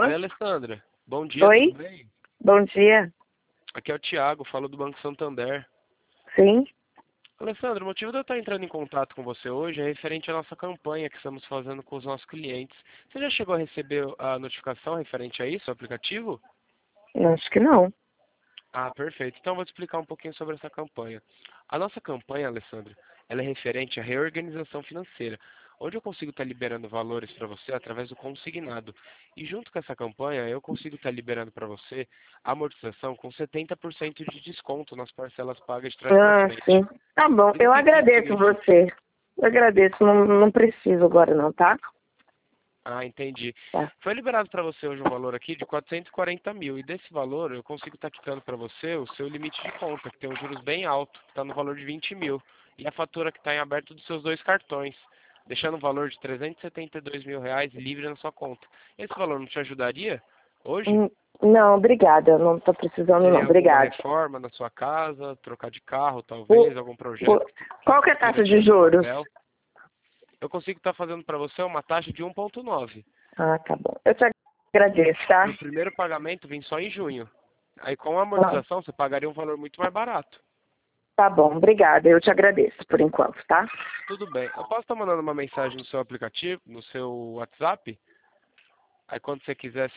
Oi, Alessandra. Bom dia, tudo Oi, bem? bom dia. Aqui é o Thiago, falo do Banco Santander. Sim, Alessandra, o motivo de eu estar entrando em contato com você hoje é referente à nossa campanha que estamos fazendo com os nossos clientes. Você já chegou a receber a notificação referente a isso, o aplicativo? acho que não. Ah, perfeito. Então eu vou te explicar um pouquinho sobre essa campanha. A nossa campanha, Alessandra, ela é referente à reorganização financeira, onde eu consigo estar liberando valores para você através do consignado. E junto com essa campanha, eu consigo estar liberando para você a amortização com 70% de desconto nas parcelas pagas de trás para Ah, frente. sim. Tá bom, E o eu que que isso agradeço significa? você. Eu agradeço, não preciso agora não, tá? Ah, entendi. Tá. Foi liberado para você hoje um valor aqui de 440 mil. E desse valor eu consigo estar quitando para você o seu limite de conta, que tem um juros bem alto, que está no valor de 20 mil. E a fatura que está em aberto dos seus dois cartões, deixando o valor de 372 mil reais livre na sua conta. Esse valor não te ajudaria hoje? Hum, Não, obrigada. Não tô precisando não. Teria alguma Obrigada. reforma na sua casa, trocar de carro O, talvez, algum o, projeto qual que é a queira taxa de tirar do juros? papel? Eu consigo estar fazendo para você uma taxa de 1,9. Ah, tá bom. Eu te agradeço, E o tá? primeiro pagamento vem só em junho. Aí com a Ah, amortização você pagaria um valor muito mais barato. tá bom, obrigada. Eu te agradeço por enquanto, tá? Tudo bem. Eu posso estar mandando uma mensagem no seu aplicativo, no seu WhatsApp? Aí quando você quiser